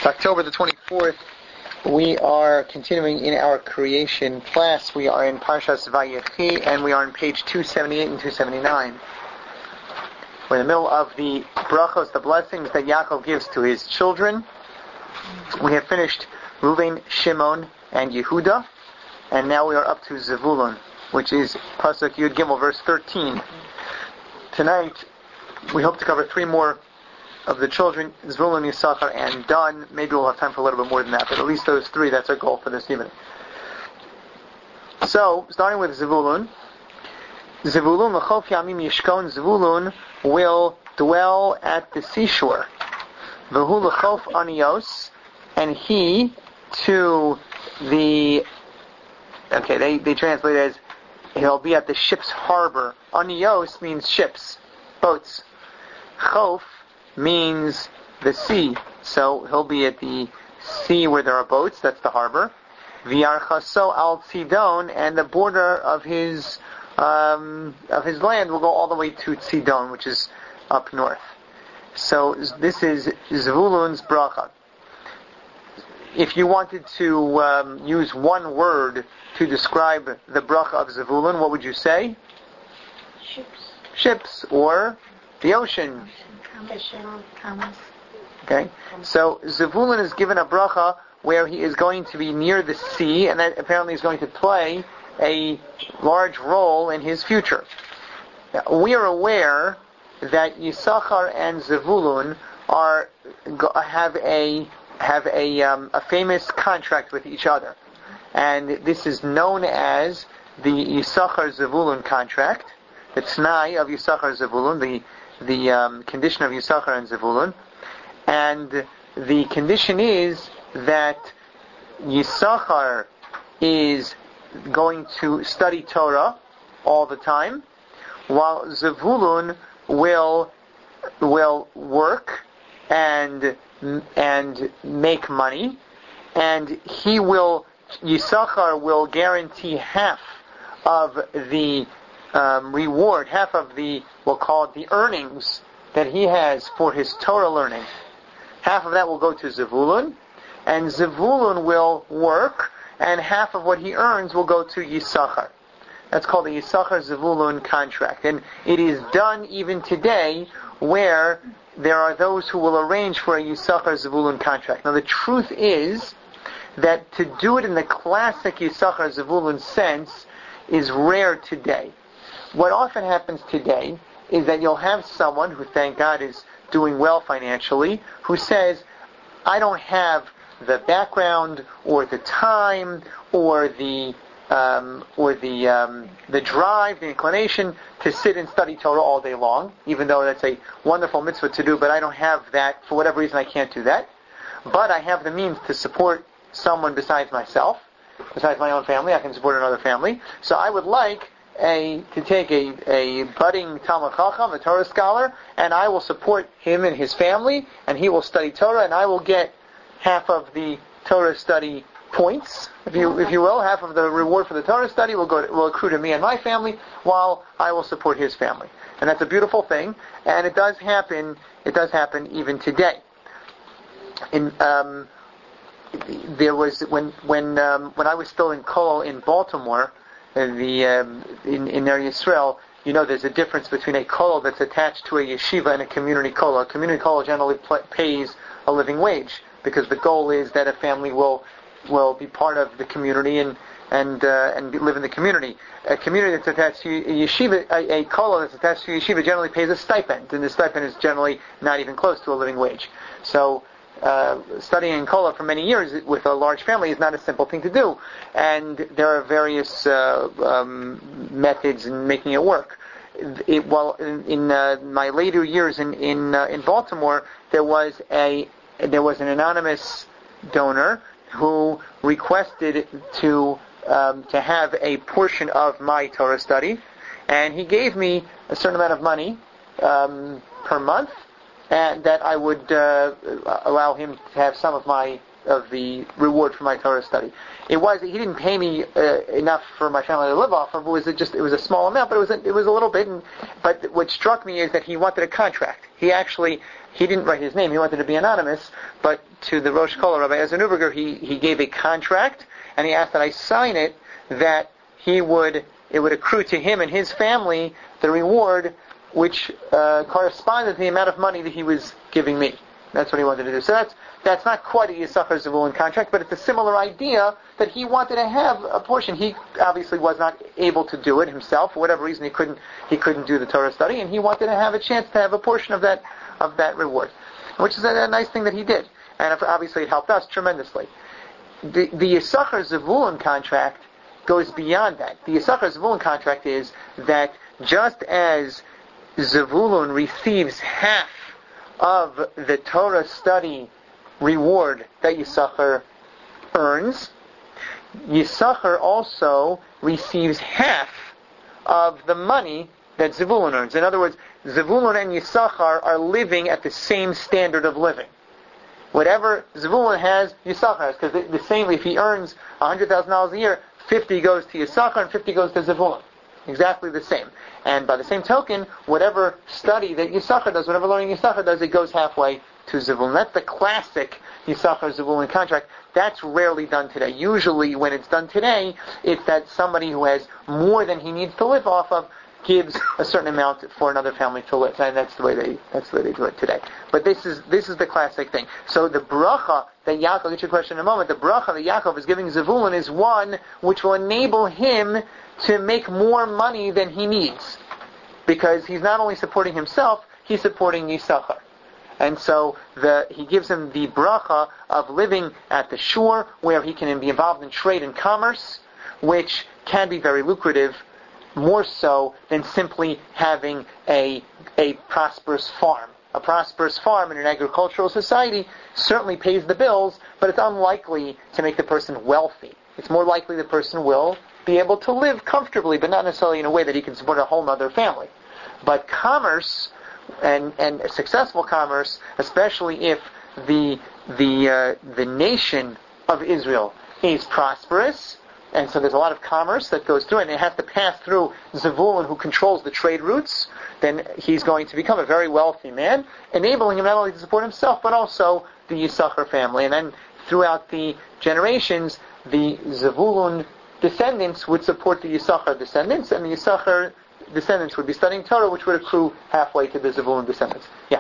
October the 24th. We are continuing in our creation class. We are in Parshas Vayechi, and we are on page 278 and 279. We're in the middle of the brachos, the blessings that Yaakov gives to his children. We have finished Reuven, Shimon, and Yehuda, and now we are up to Zevulun, which is Pasuk Yud Gimel, verse 13. Tonight, we hope to cover three more of the children, Zvulun, Yisachar, and Dan. Maybe we'll have time for a little bit more than that, but at least those three, that's our goal for this evening. So, starting with Zvulun. Zvulun, L'chof Yamim Yishkon, Zvulun will dwell at the seashore. V'hu L'chof Anios, and he to the... Okay, they translate it as, he'll be at the ship's harbor. Anios means ships, boats. Chof means the sea, so he'll be at the sea where there are boats. That's the harbor. V'yarchaso al Tzidon, and the border of his land will go all the way to Tzidon, which is up north. So this is Zvulun's bracha. If you wanted to use one word to describe the bracha of Zvulun, what would you say? Ships, or the ocean. Okay, so Zevulun is given a bracha where he is going to be near the sea, and that apparently is going to play a large role in his future. Now, we are aware that Yisachar and Zevulun have a famous contract with each other, and this is known as the Yisachar Zevulun contract, the T'nai of Yisachar Zevulun, the condition of Yisachar and Zevulun, and the condition is that Yisachar is going to study Torah all the time, while Zevulun will work and make money, and Yisachar will guarantee half of the reward, half of the, we'll call it the earnings that he has for his Torah learning. Half of that will go to Zevulun, and Zevulun will work, and half of what he earns will go to Yisachar. That's called the Yisachar Zevulun contract. And it is done even today, where there are those who will arrange for a Yisachar Zevulun contract. Now the truth is that to do it in the classic Yisachar Zevulun sense is rare today. What often happens today is that you'll have someone who, thank God, is doing well financially, who says, I don't have the background or the time or the drive, the inclination to sit and study Torah all day long, even though that's a wonderful mitzvah to do, but I don't have that. For whatever reason, I can't do that. But I have the means to support someone besides myself, besides my own family. I can support another family. So I would like to take a budding Talmid Chacham, a Torah scholar, and I will support him and his family, and he will study Torah, and I will get half of the Torah study points, if you will. Half of the reward for the Torah study will accrue to me and my family, while I will support his family. And that's a beautiful thing, and it does happen even today. There was when I was still in Kollel in Baltimore, in Ner Yisrael, there's a difference between a kollel that's attached to a yeshiva and a community kollel. A community kollel generally pays a living wage, because the goal is that a family will be part of the community and live in the community. A community that's attached to a yeshiva, a kollel that's attached to a yeshiva generally pays a stipend, and the stipend is generally not even close to a living wage. So studying in kollel for many years with a large family is not a simple thing to do, and there are various methods in making it work. In my later years in Baltimore, there was an anonymous donor who requested to have a portion of my Torah study, and he gave me a certain amount of money per month, and that I would allow him to have some of my the reward for my Torah study. He didn't pay me enough for my family to live off of. It was a small amount, but it was a little bit. But what struck me is that he wanted a contract. He didn't write his name. He wanted to be anonymous. But to the Rosh Kol, Rabbi Ezer Neuberger, he gave a contract, and he asked that I sign it, that it would accrue to him and his family the reward which corresponded to the amount of money that he was giving me. That's what he wanted to do. So that's not quite a Yisachar Zevulun contract, but it's a similar idea that he wanted to have a portion. He obviously was not able to do it himself for whatever reason. He couldn't do the Torah study, and he wanted to have a chance to have a portion of that reward, which is a nice thing that he did, and obviously it helped us tremendously. The Yisachar Zevulun contract goes beyond that. The Yisachar Zevulun contract is that just as Zevulun receives half of the Torah study reward that Yisachar earns, Yisachar also receives half of the money that Zevulun earns. In other words, Zevulun and Yisachar are living at the same standard of living. Whatever Zevulun has, Yisachar has, because the same, if he earns $100,000 a year, 50 goes to Yisachar and 50 goes to Zevulun. Exactly the same. And by the same token, whatever study that Yisachar does, whatever learning Yisachar does, it goes halfway to Zevulun. That's the classic Yisachar Zevulun contract. That's rarely done today. Usually when it's done today, it's that somebody who has more than he needs to live off of gives a certain amount for another family to live. And that's the way they do it today. But this is the classic thing. So the bracha that Yaakov, I'll get your question in a moment, the bracha that Yaakov is giving Zevulun is one which will enable him to make more money than he needs. Because he's not only supporting himself, he's supporting Yisachar. And so he gives him the bracha of living at the shore, where he can be involved in trade and commerce, which can be very lucrative, more so than simply having a prosperous farm. A prosperous farm in an agricultural society certainly pays the bills, but it's unlikely to make the person wealthy. It's more likely the person will be able to live comfortably, but not necessarily in a way that he can support a whole other family. But commerce, and successful commerce, especially if the nation of Israel is prosperous, and so there's a lot of commerce that goes through, and it has to pass through Zevulun, who controls the trade routes, then he's going to become a very wealthy man, enabling him not only to support himself, but also the Yisachar family. And then throughout the generations, the Zevulun descendants would support the Yisachar descendants, and the Yisachar descendants would be studying Torah, which would accrue halfway to the Zevulun descendants. Yeah?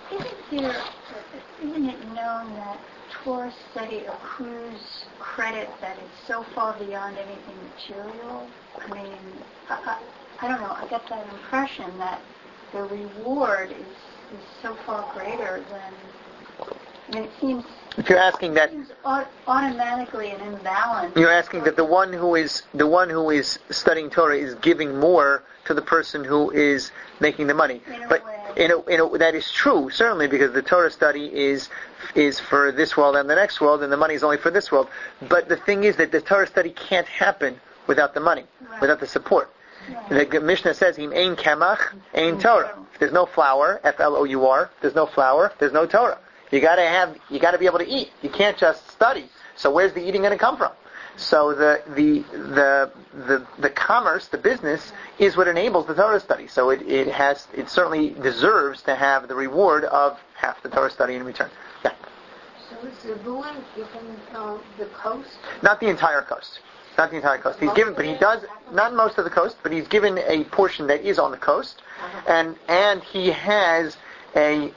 Isn't it known that Torah study accrues credit that is so far beyond anything material? I mean, I don't know, I get that impression that the reward is so far greater than, I mean, it seems... If you're asking that, automatically an imbalance. You're asking that the one who is studying Torah is giving more to the person who is making the money. But that is true, certainly, because the Torah study is for this world and the next world, and the money is only for this world. But the thing is that the Torah study can't happen without the money, without the support. Right. The Mishnah says, "Im ein kamach, ein Torah." If there's no flour, Flour, there's no flour, there's no Torah. You gotta be able to eat. You can't just study. So where's the eating going to come from? So the commerce, the business, is what enables the Torah study. So it certainly deserves to have the reward of half the Torah study in return. Yeah. So is Zevulun given the coast? Not the entire coast. Not the entire coast. He's given, but he does not most of the coast, but he's given a portion that is on the coast, and he has the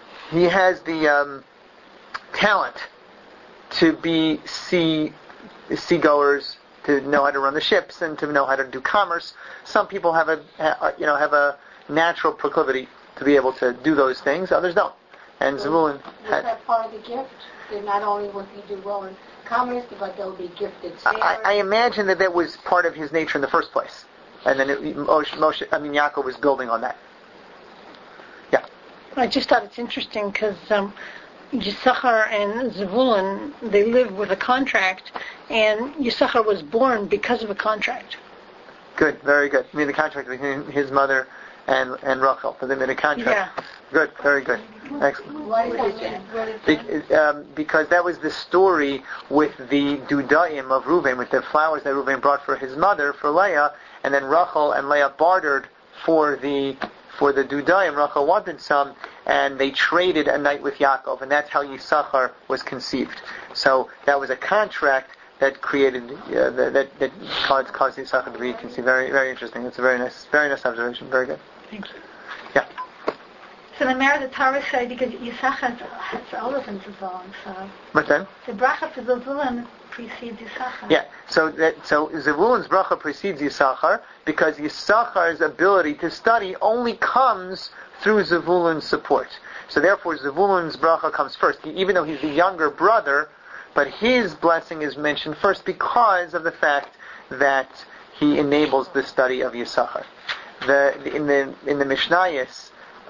talent to be seagoers, to know how to run the ships and to know how to do commerce. Some people have a natural proclivity to be able to do those things. Others don't. And Zevulun had... that part of the gift? That not only will he do well in commerce, but they'll be gifted sailors? I imagine that was part of his nature in the first place. And then Yaakov was building on that. Yeah. I just thought it's interesting because Yisachar and Zevulun, they live with a contract, and Yisachar was born because of a contract. Good, very good. I mean, the contract between his mother and Rachel. They made a contract. Yeah. Good, very good. Excellent. Why is that? Because that was the story with the dudaim of Reuven, with the flowers that Reuven brought for his mother, for Leah, and then Rachel and Leah bartered for the dudaim. Rachel wanted some, and they traded a night with Yaakov, and that's how Yisachar was conceived. So that was a contract that created that caused Yisachar to be conceived. Very, very interesting. It's a very nice observation. Very good. Thank you. Yeah. So the Meir, the Torah said, because Yisachar has all of them to go, so But then? the bracha for Zevulun precedes Yisachar. Yeah, so Zevulun's bracha precedes Yisachar because Yisachar's ability to study only comes through Zevulun's support. So therefore Zevulun's bracha comes first, even though he's the younger brother, but his blessing is mentioned first because of the fact that he enables the study of Yisachar. In the Mishnayos,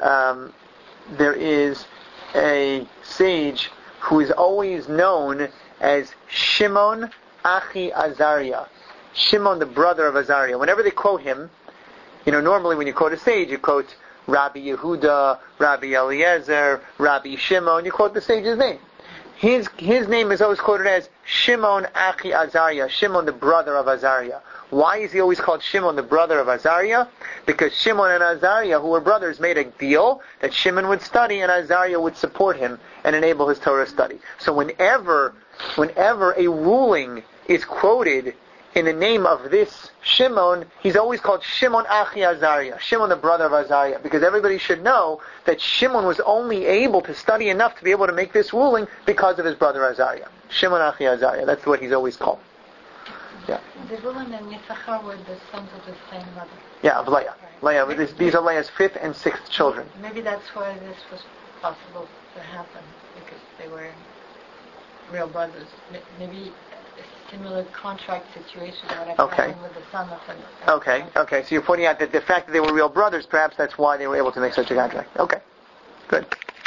there is a sage who is always known as Shimon Achi Azariah. Shimon, the brother of Azariah. Whenever they quote him, normally when you quote a sage, you quote Rabbi Yehuda, Rabbi Eliezer, Rabbi Shimon, you quote the sage's name. His name is always quoted as Shimon Achi Azariah, Shimon, the brother of Azariah. Why is he always called Shimon, the brother of Azariah? Because Shimon and Azariah, who were brothers, made a deal that Shimon would study and Azariah would support him and enable his Torah study. So whenever a ruling is quoted in the name of this Shimon, he's always called Shimon Achi Azariah, Shimon the brother of Azariah, because everybody should know that Shimon was only able to study enough to be able to make this ruling because of his brother Azariah. Shimon Achi Azariah, that's what he's always called. Yeah. Zevulun and Yisachar were the sons of the same mother. Yeah, of Leah. Right. Leah. These are Leah's fifth and sixth children. Maybe that's why this was possible to happen, because they were real brothers. Maybe a similar contract situation would have happened with the son of an... Okay. So you're pointing out that the fact that they were real brothers, perhaps that's why they were able to make such a contract. Okay. Good.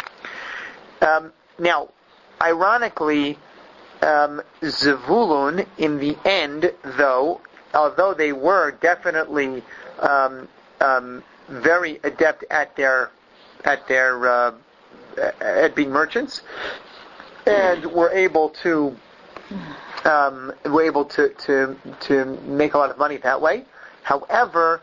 Now, ironically, Zevulun, in the end, although they were definitely very adept at being merchants, and were able to make a lot of money that way. However,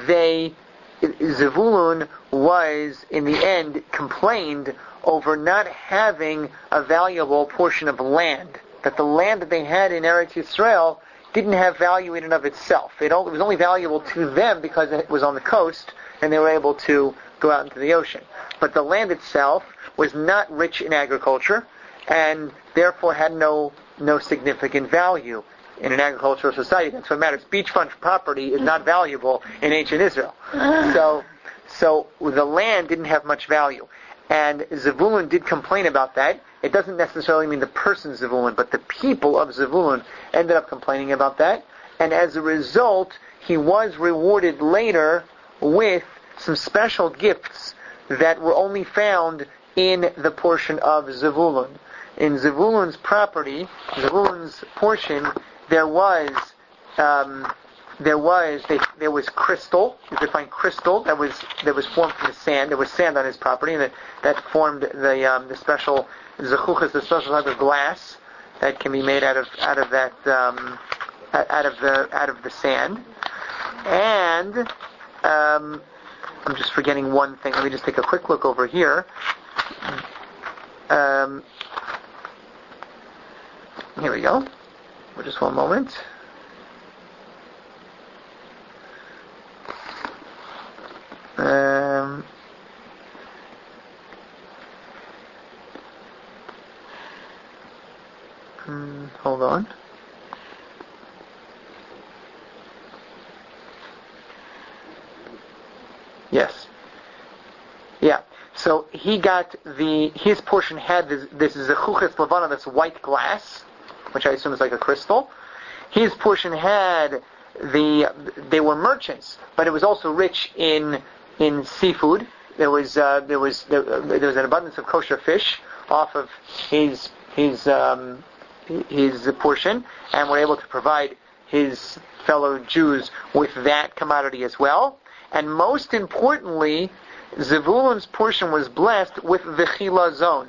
Zevulun was in the end complained over not having a valuable portion of land. That the land that they had in Eretz Yisrael didn't have value in and of itself. It was only valuable to them because it was on the coast and they were able to go out into the ocean. But the land itself was not rich in agriculture and therefore had no significant value in an agricultural society. That's what matters. Beachfront property is not valuable in ancient Israel. So the land didn't have much value. And Zevulun did complain about that. It doesn't necessarily mean the person Zevulun, but the people of Zevulun ended up complaining about that. And as a result, he was rewarded later with some special gifts that were only found in the portion of Zevulun. In Zevulun's property, Zevulun's portion, there was crystal. You could find crystal that was formed from the sand. There was sand on his property, and that formed the special zechuchas, the special type of glass that can be made out of the sand. And I'm just forgetting one thing. Let me just take a quick look over here. Here we go. Just one moment. Hold on. Yes. Yeah. So he got his portion had this zechuches levana, this white glass, which I assume is like a crystal. His portion had they were merchants, but it was also rich in seafood. There was an abundance of kosher fish off of his portion, and were able to provide his fellow Jews with that commodity as well. And most importantly, Zevulun's portion was blessed with the chilazon.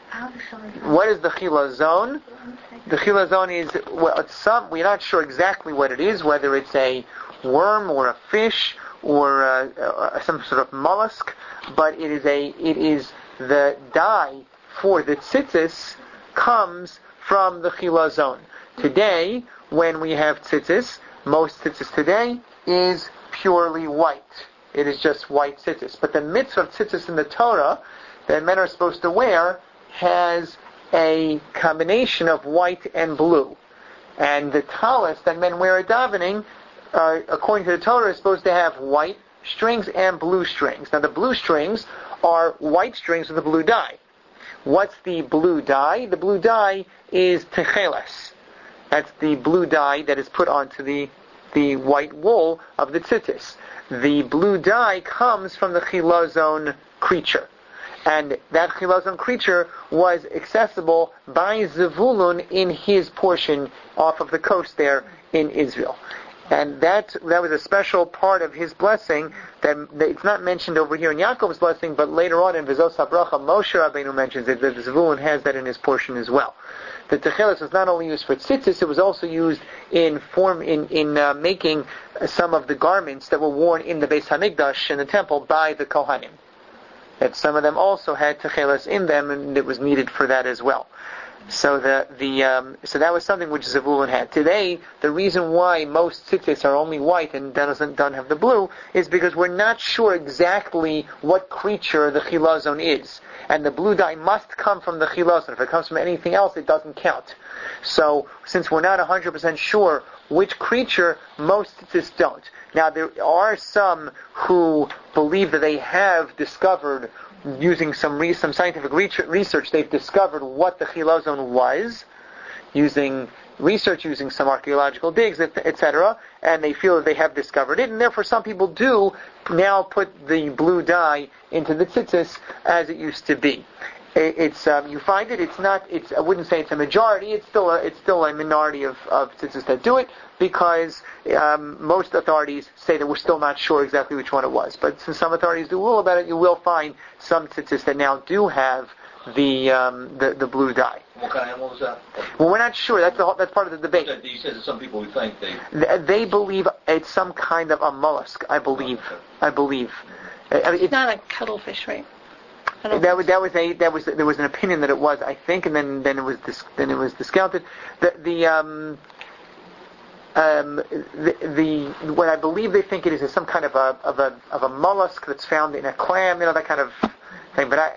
What is the chilazon? The chilazon is, we're not sure exactly what it is, whether it's a worm or a fish or some sort of mollusk, but it is the dye for the tzitzis comes from the chilazon. Today, when we have tzitzis, most tzitzis today is purely white. It is just white tzitzis. But the mitzvah of tzitzis in the Torah that men are supposed to wear has a combination of white and blue. And the talis that men wear at davening, according to the Torah, is supposed to have white strings and blue strings. Now the blue strings are white strings with a blue dye. What's the blue dye? The blue dye is techeles. That's the blue dye that is put onto the white wool of the tzitzis. The blue dye comes from the chilazon creature. And that chilazon creature was accessible by Zevulun in his portion off of the coast there in Israel. And that was a special part of his blessing that it's not mentioned over here in Yaakov's blessing, but later on in Vizos HaBracha, Moshe Rabbeinu mentions it, that Zevulun has that in his portion as well. The techeles was not only used for tzitzis, it was also used in making some of the garments that were worn in the Beis Hamikdash in the temple by the Kohanim. That some of them also had techeles in them, and it was needed for that as well. So so that was something which Zevulun had. Today, the reason why most tzitzis are only white and don't have the blue is because we're not sure exactly what creature the chilazon is. And the blue dye must come from the chilazon. If it comes from anything else, it doesn't count. So, since we're not 100% sure which creature, most tzitzis don't. Now, there are some who believe that they have discovered, using some scientific research, they've discovered what the chilazon was, using some archaeological digs, etc., and they feel that they have discovered it, and therefore some people do now put the blue dye into the tzitzis as it used to be. It's you find it. It's not. I wouldn't say it's a majority. It's still a minority of tzitzis that do it, because most authorities say that we're still not sure exactly which one it was. But since some authorities do rule about it, you will find some tzitzis that now do have the blue dye. What kind of animal is that? Well, we're not sure. That's part of the debate. You said that some people would think they believe it's some kind of a mollusk. I believe. It's not a cuttlefish, right? There was an opinion that it was, I think, and then it was discounted. What I believe they think it is some kind of a mollusk that's found in a clam, that kind of thing. But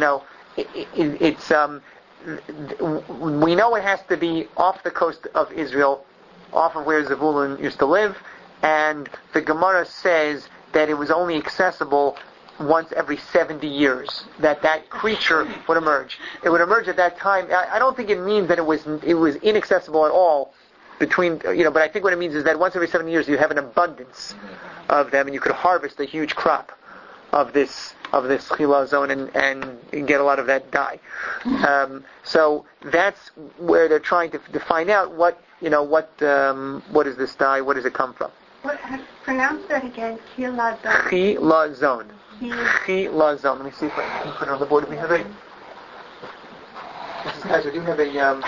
we know it has to be off the coast of Israel, off of where Zevulun used to live, and the Gemara says that it was only accessible once every 70 years that creature would emerge. It would emerge at that time. I don't think it means that it was inaccessible at all but I think what it means is that once every 70 years you have an abundance of them, and you could harvest a huge crop of this chilazon and get a lot of that dye. So that's where they're trying to find out what is this dye? What does it come from? Pronounce that again. Chilazon. Chilazon. Let me see if I can put it on the board. We have a. Guys, we do have a.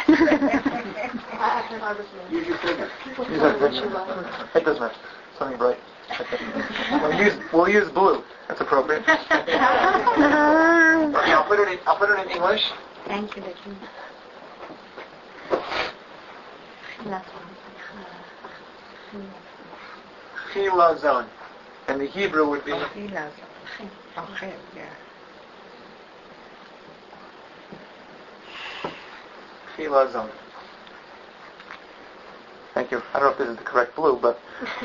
Use your finger. It doesn't matter. Something bright. We'll use blue. That's appropriate. Okay, I'll put it in English. Thank you, Vicky. Chilazon. And the Hebrew would be. Chilazon. Thank you. I don't know if this is the correct blue, but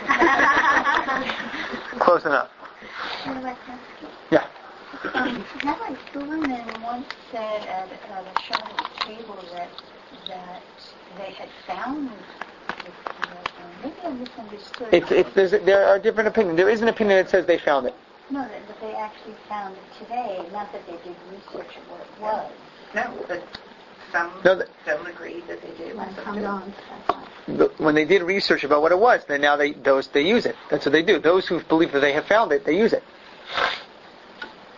close enough. Yeah. Rabbi Silverman once said at a Shabbos table that they had found this. Maybe I misunderstood. There are different opinions. There is an opinion that says they found it. No, that they actually found it today. Not that they did research of what it was. No, but some agreed that they did. When they did research about what it was, then now they use it. That's what they do. Those who believe that they have found it, they use it.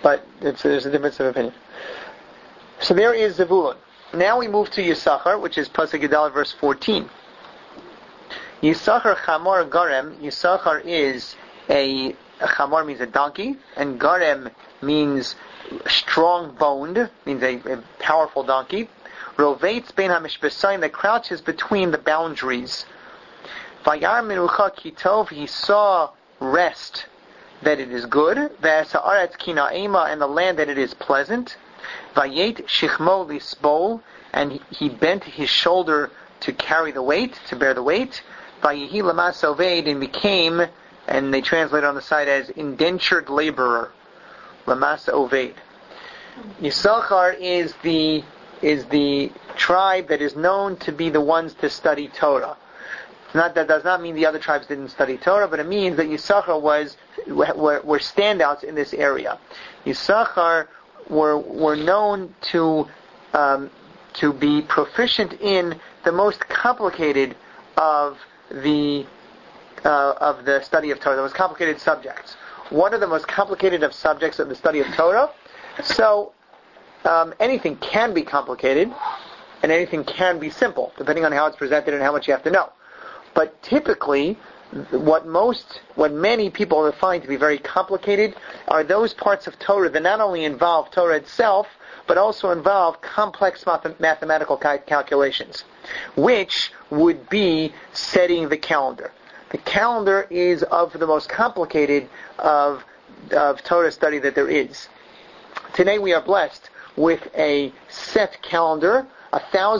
but there's a difference of opinion. So there is Zevulun. Now we move to Yisachar, which is Pasuk Yudal, verse 14. Yisachar Chamor Garem. Yisachar is Chamor means a donkey, and Garem means strong-boned, means a powerful donkey. Rovates bein hamishbesayin, that crouches between the boundaries. Vayar menucha kitov, he saw rest, that it is good. V'asa'aretz kina'ema, and the land that it is pleasant. Vayet shichmo lisbol, and he bent his shoulder to carry the weight, to bear the weight. Vayehi lamas oved, and became, and they translate on the side as indentured laborer. Lamas oved. Yisachar is the tribe that is known to be the ones to study Torah. That does not mean the other tribes didn't study Torah, but it means that Yisachar were standouts in this area. Yisachar were known to be proficient in the most complicated of the study of Torah, the most complicated subjects. What are the most complicated of subjects of the study of Torah? So anything can be complicated, and anything can be simple, depending on how it's presented and how much you have to know. But typically, what many people find to be very complicated are those parts of Torah that not only involve Torah itself, but also involve complex mathematical calculations, which would be setting the calendar. The calendar is of the most complicated of Torah study that there is. Today we are blessed with a set calendar, a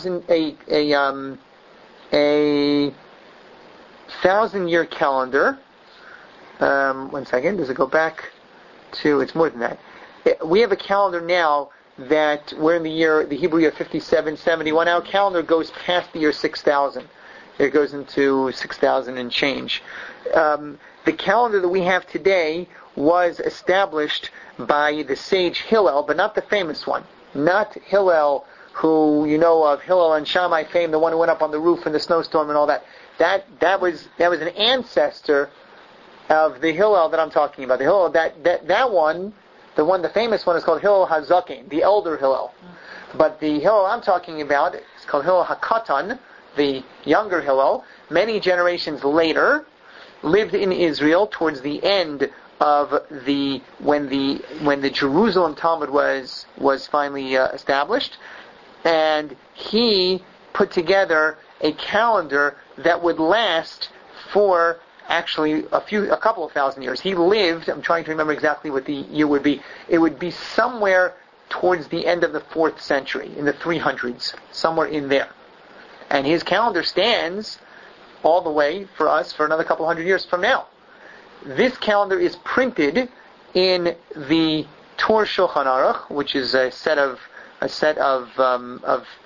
1,000-year calendar. One second, does it go back to? It's more than that. We have a calendar now that we're in the Hebrew year 5771. Our calendar goes past the year 6000. It goes into 6,000 and change. The calendar that we have today was established by the sage Hillel, but not the famous one. Not Hillel, who you know of, Hillel and Shammai fame, the one who went up on the roof in the snowstorm and all that. That was an ancestor of the Hillel that I'm talking about. The Hillel that one, the famous one is called Hillel HaZaken, the elder Hillel. But the Hillel I'm talking about is called Hillel HaKatan, the younger Hillel. Many generations later, lived in Israel towards the end of when the Jerusalem Talmud was finally established, and he put together a calendar that would last for actually a couple of thousand years. He lived, I'm trying to remember exactly what the year would be. It would be somewhere towards the end of the 4th century, in the 300s, somewhere in there. And his calendar stands all the way for us for another couple hundred years from now. This calendar is printed in the Tur Shulchan Aruch, which is a set of Svarim,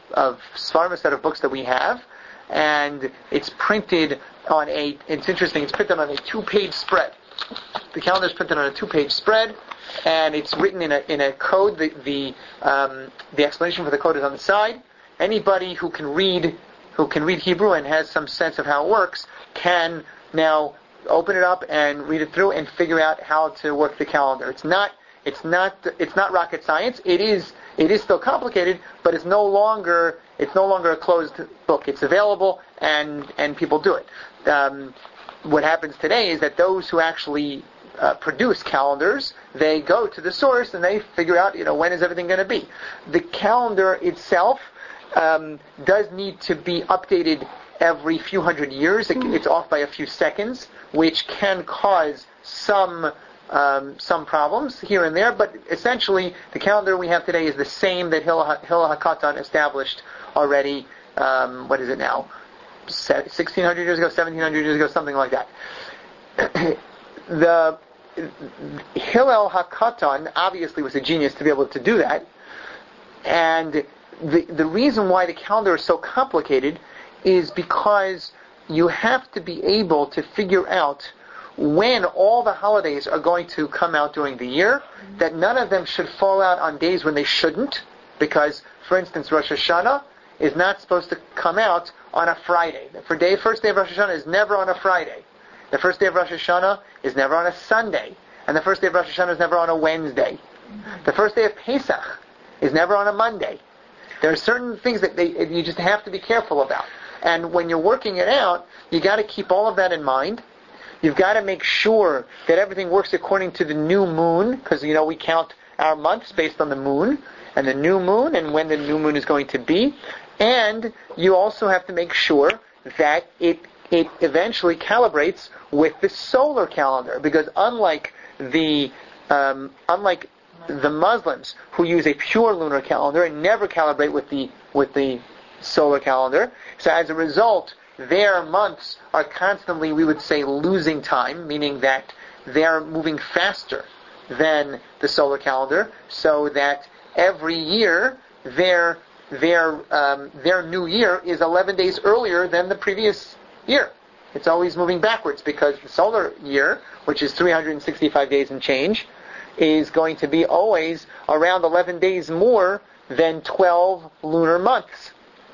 a set of books that we have, and it's printed on it's interesting, it's printed on a 2-page spread. The calendar is printed on a 2-page spread, and it's written in a code. The explanation for the code is on the side. Anybody who can read Hebrew and has some sense of how it works can now open it up and read it through and figure out how to work the calendar. It's not rocket science. It is still complicated, but it's no longer a closed book. It's available, and people do it. What happens today is that those who actually produce calendars, they go to the source and they figure out, when is everything going to be. The calendar itself does need to be updated every few hundred years. It's off by a few seconds, which can cause some problems here and there, but essentially the calendar we have today is the same that Hillel HaKatan established already, what is it now, 1,600 years ago, 1,700 years ago, something like that. The Hillel HaKatan obviously was a genius to be able to do that, and the reason why the calendar is so complicated is because you have to be able to figure out when all the holidays are going to come out during the year, that none of them should fall out on days when they shouldn't, because, for instance, Rosh Hashanah is not supposed to come out on a Friday. The first day of Rosh Hashanah is never on a Friday. The first day of Rosh Hashanah is never on a Sunday. And the first day of Rosh Hashanah is never on a Wednesday. The first day of Pesach is never on a Monday. There are certain things that you just have to be careful about. And when you're working it out, you got to keep all of that in mind. You've got to make sure that everything works according to the new moon, because we count our months based on the moon, and the new moon, and when the new moon is going to be. And you also have to make sure that it eventually calibrates with the solar calendar, because unlike the Muslims who use a pure lunar calendar and never calibrate with the solar calendar, so as a result, their months are constantly, we would say, losing time, meaning that they're moving faster than the solar calendar, so that every year their new year is 11 days earlier than the previous year. It's always moving backwards because the solar year, which is 365 days and change, is going to be always around 11 days more than 12 lunar months.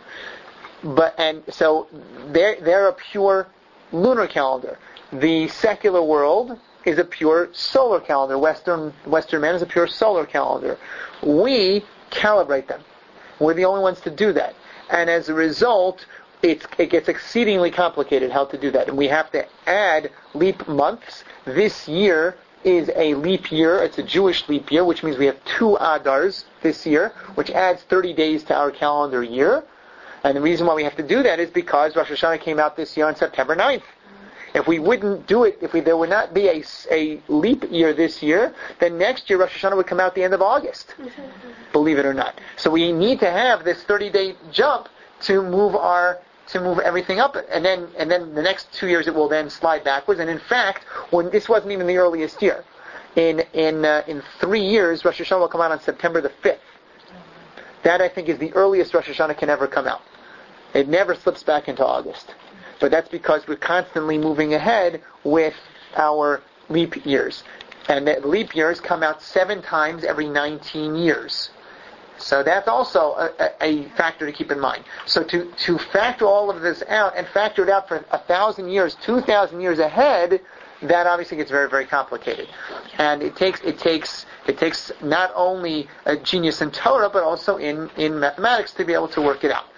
So they're a pure lunar calendar. The secular world is a pure solar calendar. Western man is a pure solar calendar. We calibrate them. We're the only ones to do that. And as a result, it gets exceedingly complicated how to do that. And we have to add leap months. This year is a leap year. It's a Jewish leap year, which means we have 2 Adars this year, which adds 30 days to our calendar year. And the reason why we have to do that is because Rosh Hashanah came out this year on September 9th. If we wouldn't do it, there would not be a leap year this year, then next year Rosh Hashanah would come out the end of August. Believe it or not. So we need to have this 30-day jump to move everything up, and then the next 2 years it will then slide backwards. And in fact, when this wasn't even the earliest year, in 3 years Rosh Hashanah will come out on September the 5th. That I think is the earliest Rosh Hashanah can ever come out. It never slips back into August. But that's because we're constantly moving ahead with our leap years. And the leap years come out 7 times every 19 years. So that's also a factor to keep in mind. So to factor all of this out and factor it out for 1,000 years, 2,000 years ahead, that obviously gets very, very complicated. And it takes not only a genius in Torah, but also in mathematics to be able to work it out.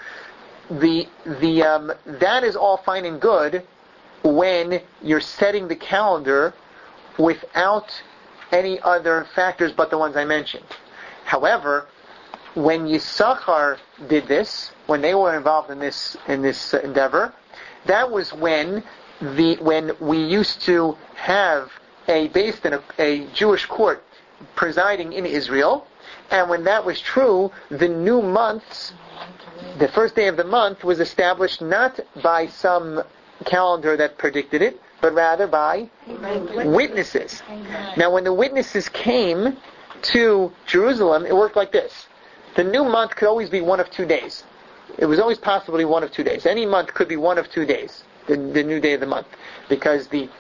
That is all fine and good when you're setting the calendar without any other factors but the ones I mentioned. However, when Yisachar did this, when they were involved in this endeavor, that was when we used to have based in a Jewish court presiding in Israel, and when that was true, the new months, the first day of the month was established not by some calendar that predicted it, but rather by witnesses. Now, when the witnesses came to Jerusalem, it worked like this. The new month could always be one of 2 days. It was always possible to be one of 2 days. Any month could be one of 2 days, the new day of the month, because the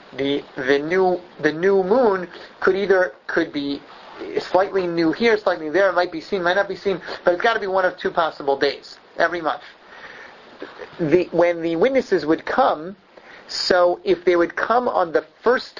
new moon could be slightly new here, slightly there. It might be seen, might not be seen, but it's got to be one of 2 possible days every month. When the witnesses would come, so if they would come on the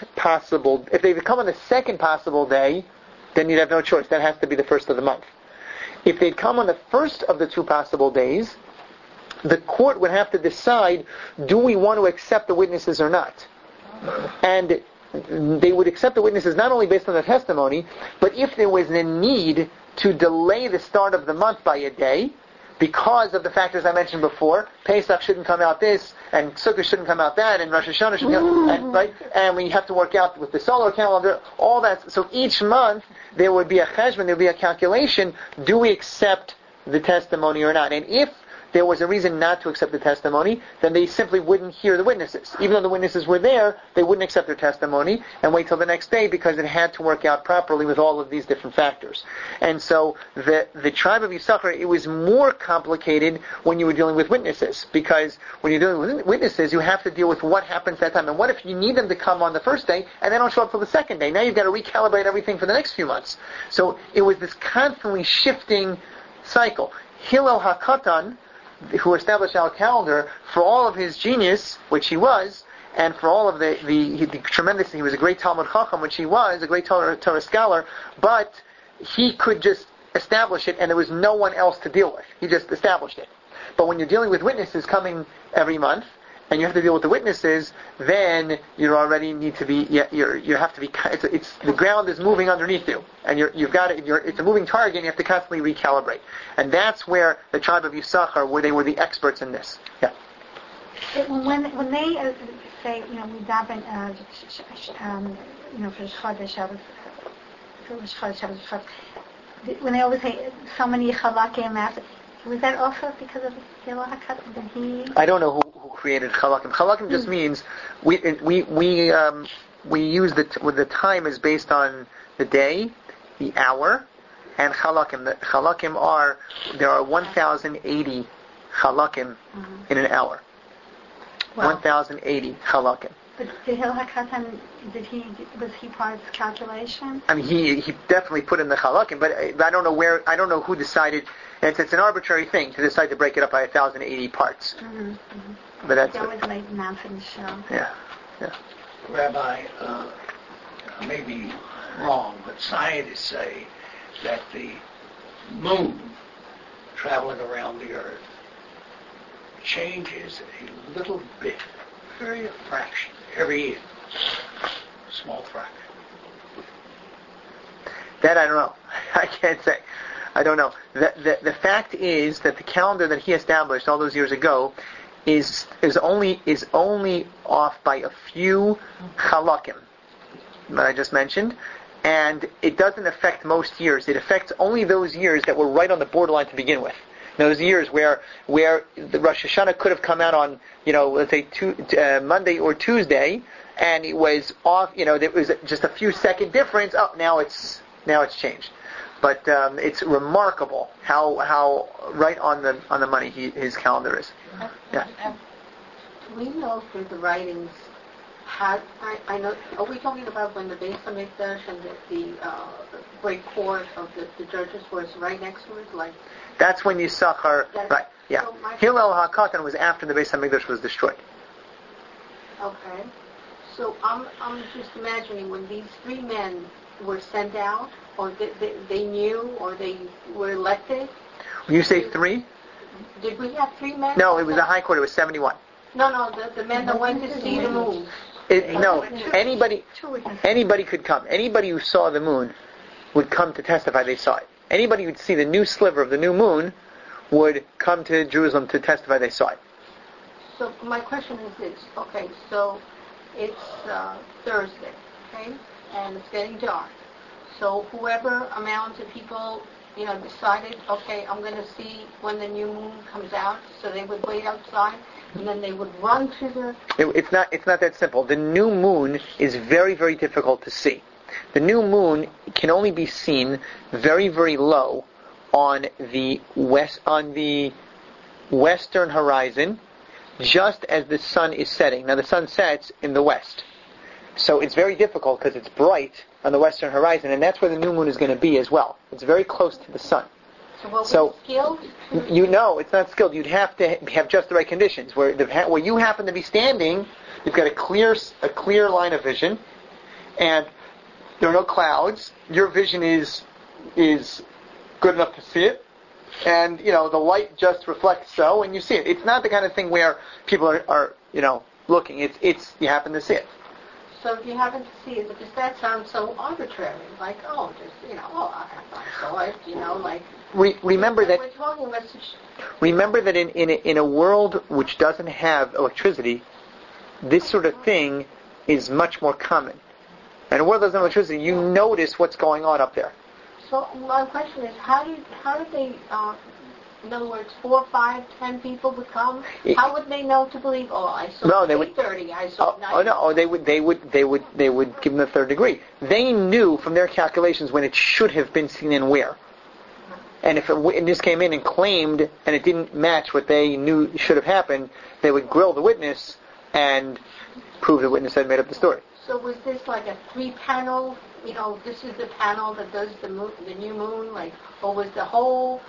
if they would come on the second possible day, then you'd have no choice. That has to be the first of the month. If they'd come on the first of the 2 possible days, the court would have to decide, do we want to accept the witnesses or not? And they would accept the witnesses not only based on their testimony, but if there was a need to delay the start of the month by a day, because of the factors I mentioned before, Pesach shouldn't come out this, and Sukkot shouldn't come out that, and Rosh Hashanah shouldn't come out, right? And we have to work out with the solar calendar, all that. So each month there would be a cheshbon, there would be a calculation, do we accept the testimony or not? And if there was a reason not to accept the testimony, then they simply wouldn't hear the witnesses. Even though the witnesses were there, they wouldn't accept their testimony and wait till the next day because it had to work out properly with all of these different factors. And so the tribe of Yisachar, it was more complicated when you were dealing with witnesses, because when you're dealing with witnesses, you have to deal with what happens that time. And what if you need them to come on the first day and they don't show up till the second day? Now you've got to recalibrate everything for the next few months. So it was this constantly shifting cycle. Hillel HaKatan, who established our calendar, for all of his genius, which he was, and for all of the tremendous, he was a great Talmud Chacham, which he was, a great Torah scholar, but he could just establish it and there was no one else to deal with. He just established it. But when you're dealing with witnesses coming every month, and you have to deal with the witnesses, then you already need to be, you have to be, it's the ground is moving underneath you, and you've got it, it's a moving target, and you have to constantly recalibrate. And that's where the tribe of Yisachar, where they were the experts in this. Yeah. When they say, we daven, for Rosh Chodesh, when they always say so many chalakim after, was that also because of Hillel HaKatan? Did he? I don't know who created chalakim. Chalakim just means we use the time is based on the day, the hour, and chalakim. The chalakim there are 1,080 chalakim in an hour. Wow. 1,080 chalakim. But did Hillel HaKatan, was he part of the calculation? I mean, he definitely put in the chalakim, but I don't know who decided. It's an arbitrary thing to decide to break it up by 1,080 parts. But that's always like math and show. Yeah. Rabbi, I may be wrong, but scientists say that the moon traveling around the Earth changes a little bit, very a fraction, every year. Small fraction. That I don't know. I can't say. I don't know. The fact is that the calendar that he established all those years ago is only off by a few chalakim that I just mentioned, and it doesn't affect most years. It affects only those years that were right on the borderline to begin with. Those years where the Rosh Hashanah could have come out on, let's say Monday or Tuesday, and it was off. There was just a few second difference. Oh, now it's changed. But it's remarkable how right on the money his calendar is. Yeah. We know through the writings. I know. Are we talking about when the Beis Hamikdash and the great court of the judges was right next to it, like? That's when Yisachar. Right. Yeah. So Hillel HaKatan was after the Beis Hamikdash was destroyed. Okay. So I'm just imagining when these three men were sent out, or they knew, or they were elected. When you say three? Did we have three men? No, it was the High Court. It was 71. No, the men that went to see the moon. Anybody could come. Anybody who saw the moon would come to testify they saw it. Anybody who would see the new sliver of the new moon would come to Jerusalem to testify they saw it. So my question is this. Okay, so it's Thursday, okay, and it's getting dark. So whoever amount of people, decided, okay, I'm going to see when the new moon comes out. So they would wait outside, and then they would run to the. It's not that simple. The new moon is very, very difficult to see. The new moon can only be seen very, very low on the western horizon, just as the sun is setting. Now the sun sets in the west, so it's very difficult because it's bright on the western horizon, and that's where the new moon is going to be as well. It's very close to the sun. So skilled? It's not skilled. You'd have to have just the right conditions. Where you happen to be standing, you've got a clear line of vision, and there are no clouds. Your vision is good enough to see it, and the light just reflects and you see it. It's not the kind of thing where people are looking. It's you happen to see it. So if you happen to see it, because that sounds so arbitrary, like I saw it, like. Remember that. We're talking about such. Remember that in a world which doesn't have electricity, this sort of thing is much more common. And in a world that doesn't have electricity, you notice what's going on up there. So my question is, how did they? In other words, 4, 5, 10 people would come. How would they know to believe? Oh, I saw 8:30. I saw 9. They would give them the third degree. They knew from their calculations when it should have been seen and where. And if a witness came in and claimed and it didn't match what they knew should have happened, they would grill the witness and prove the witness had made up the story. So was this like a 3-panel? This is the panel that does the new moon, or was the whole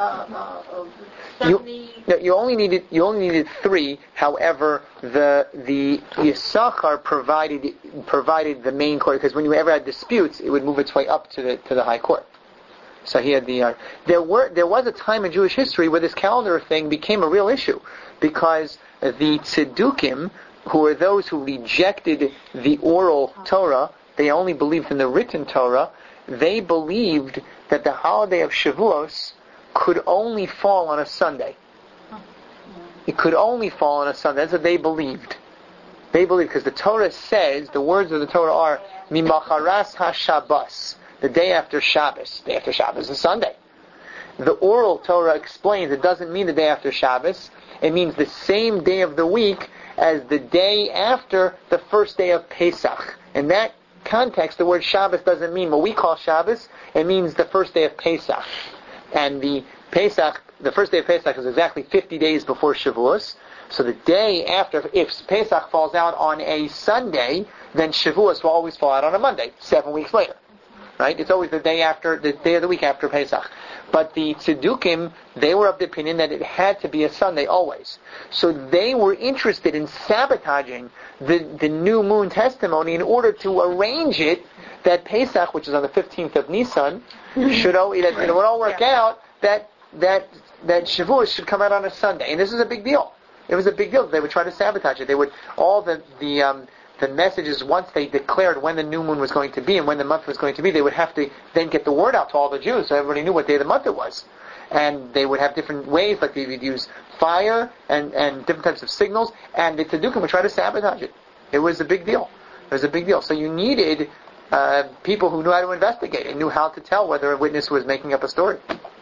70? You only needed 3. However, the Yisachar provided the main court, because when you ever had disputes, it would move its way up to the high court. So he had the. There was a time in Jewish history where this calendar thing became a real issue, because the Tzedukim, who are those who rejected the oral Torah, they only believed in the written Torah. They believed that the holiday of Shavuos could only fall on a Sunday. It could only fall on a Sunday. That's what they believed. They believed because the Torah says, the words of the Torah are Mimacharas HaShabbos, the day after Shabbos. The day after Shabbos is Sunday. The oral Torah explains it doesn't mean the day after Shabbos. It means the same day of the week as the day after the first day of Pesach. In that context, the word Shabbos doesn't mean what we call Shabbos. It means the first day of Pesach. And the first day of Pesach is exactly 50 days before Shavuos. So the day after, if Pesach falls out on a Sunday, then Shavuos will always fall out on a Monday, 7 weeks later. Right? It's always the day of the week after Pesach. But the Tzedukim, they were of the opinion that it had to be a Sunday always. So they were interested in sabotaging the new moon testimony in order to arrange it that Pesach, which is on the 15th of Nisan, should all work out that Shavuos should come out on a Sunday. And this is a big deal. It was a big deal. They would try to sabotage it. They would, all the messages, once they declared when the new moon was going to be and when the month was going to be, they would have to then get the word out to all the Jews so everybody knew what day of the month it was. And they would have different ways, like they would use fire and different types of signals, and the Tzedukim would try to sabotage it. It was a big deal. It was a big deal. So you needed people who knew how to investigate and knew how to tell whether a witness was making up a story.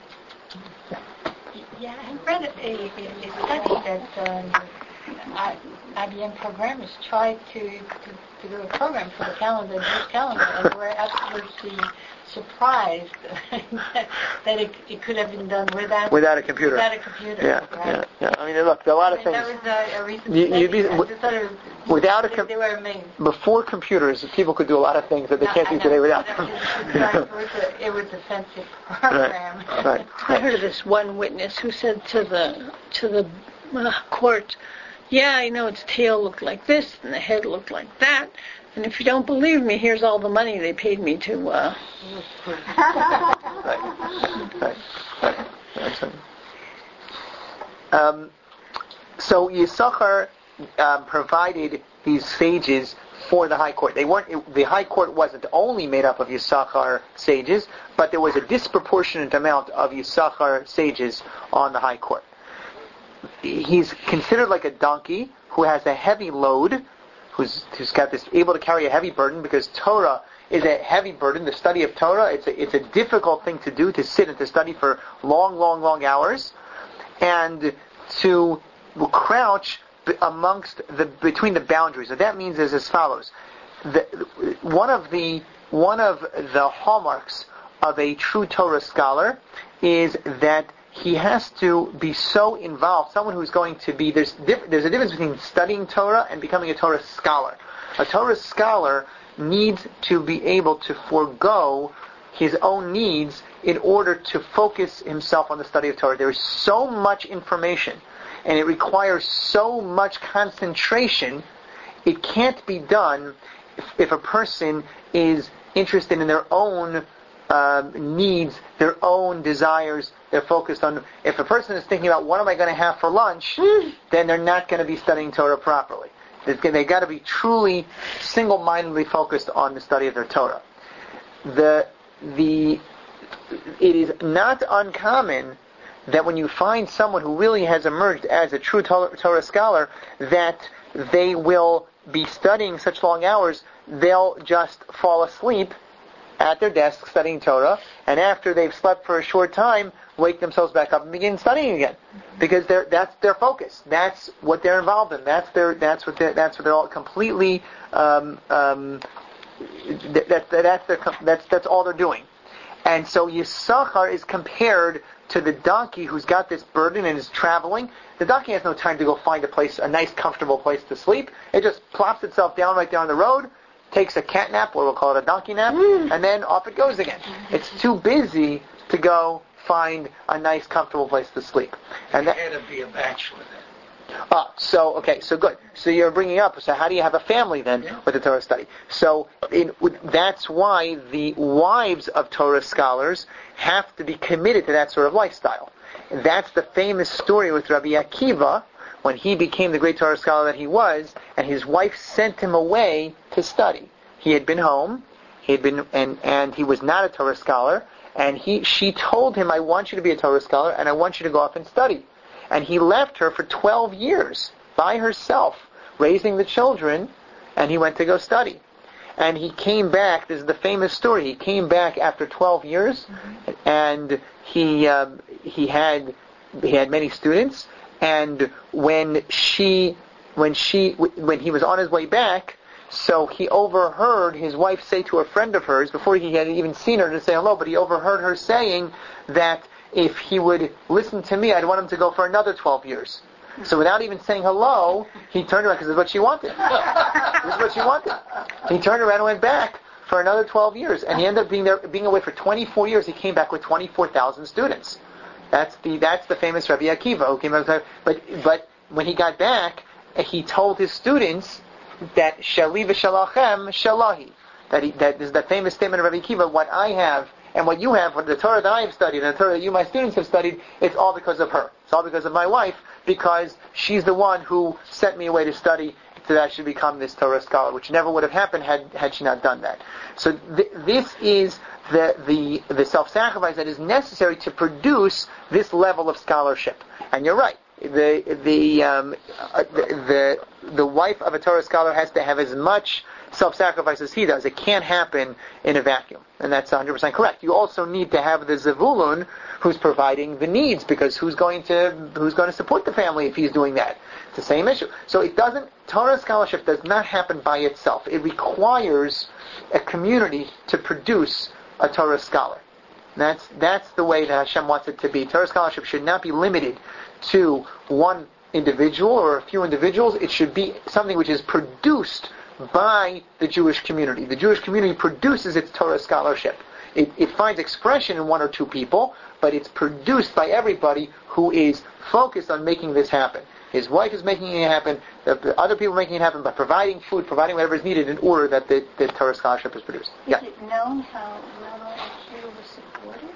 Yeah, I read a study that IBM programmers tried to do a program for the calendar, Jewish calendar, and were absolutely surprised that it could have been done without a computer. Without a computer. Yeah. I mean, look, there are a lot of things. That was a recent study. They were amazed. Before computers, people could do a lot of things that they can't do today without them. It was a fancy program. Right. I heard of this one witness who said to the court, "Yeah, I know its tail looked like this and the head looked like that. And if you don't believe me, here's all the money they paid me to." Right. So Yisachar provided these sages for the high court. The high court wasn't only made up of Yisachar sages, but there was a disproportionate amount of Yisachar sages on the high court. He's considered like a donkey who has a heavy load, who's got this, able to carry a heavy burden, because Torah is a heavy burden. The study of Torah, it's a difficult thing to do, to sit and to study for long hours, and to crouch between the boundaries. So that means is as follows: one of the hallmarks of a true Torah scholar is that he has to be so involved. Someone who's going to be, there's a difference between studying Torah and becoming a Torah scholar. A Torah scholar needs to be able to forego his own needs in order to focus himself on the study of Torah. There is so much information, and it requires so much concentration. It can't be done if a person is interested in their own needs, their own desires. They're focused on, if a person is thinking about what am I going to have for lunch, then they're not going to be studying Torah properly. They've got to be truly single-mindedly focused on the study of their Torah. It is not uncommon that when you find someone who really has emerged as a true Torah scholar, that they will be studying such long hours, they'll just fall asleep at their desk studying Torah, and after they've slept for a short time, wake themselves back up and begin studying again, because that's their focus. That's what they're involved in. That's what they're all completely. That's all they're doing. And so Yisachar is compared to the donkey who's got this burden and is traveling. The donkey has no time to go find a nice, comfortable place to sleep. It just plops itself down right down the road, takes a cat nap, or we'll call it a donkey nap, and then off it goes again. It's too busy to go find a nice, comfortable place to sleep. And that had to be a bachelor then. So good. So you're bringing up, so how do you have a family then with the Torah study? So that's why the wives of Torah scholars have to be committed to that sort of lifestyle. And that's the famous story with Rabbi Akiva, when he became the great Torah scholar that he was, and his wife sent him away to study. He had been home, and he was not a Torah scholar, and she told him, I want you to be a Torah scholar, and I want you to go off and study. And he left her for 12 years by herself, raising the children, and he went to go study. And he came back, this is the famous story, he came back after 12 years, and he had many students, and when he was on his way back, so he overheard his wife say to a friend of hers, before he had even seen her to say hello, but he overheard her saying that if he would listen to me, I'd want him to go for another 12 years. So without even saying hello, he turned around, because this is what she wanted. He turned around and went back for another 12 years, and he ended up being away for 24 years. He came back with 24,000 students. That's the famous Rabbi Akiva who came back. But when he got back, he told his students that Shali v'shalachem shalahi. That is the famous statement of Rabbi Akiva. What I have and what you have, what the Torah that I have studied and the Torah that you, my students, have studied, it's all because of her. It's all because of my wife, because she's the one who sent me away to study so that I should become this Torah scholar, which never would have happened had she not done that. So this is the self-sacrifice that is necessary to produce this level of scholarship. And you're right. The wife of a Torah scholar has to have as much self-sacrifice as he does. It can't happen in a vacuum, and that's 100% correct. You also need to have the Zevulun who's providing the needs, because who's going to support the family if he's doing that? It's the same issue. So Torah scholarship does not happen by itself. It requires a community to produce a Torah scholar. That's the way that Hashem wants it to be. Torah scholarship should not be limited to one individual or a few individuals. It should be something which is produced by the Jewish community. The Jewish community produces its Torah scholarship. It finds expression in one or two people, but it's produced by everybody who is focused on making this happen. His wife is making it happen, the other people are making it happen by providing food, providing whatever is needed in order that the Torah scholarship is produced. Is it known how Rabbi Akiva was supported?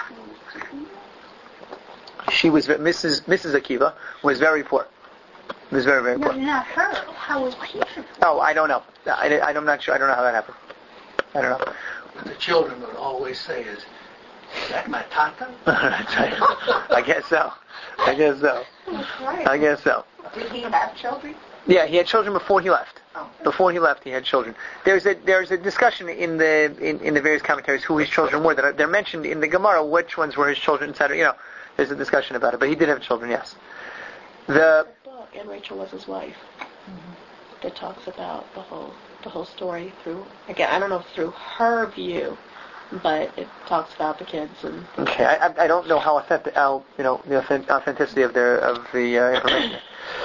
She was Mrs. Akiva was very poor. It was very, very poor. No, not her. How was he supported? Oh, I don't know. I'm not sure. I don't know how that happened. I don't know. What the children would always say is that my tata? That's right. I guess so. That's right. I guess so. Did he have children? Yeah, he had children before he left. Oh. Before he left, he had children. There's a discussion in the various commentaries who his children were. That they're mentioned in the Gemara, which ones were his children, etc. There's a discussion about it, but he did have children. Yes. The book, and Rachel was his wife. Mm-hmm. That talks about the whole story through, again, I don't know if through her view, but it talks about the kids and. Okay, I don't know how authentic, the authenticity of the information.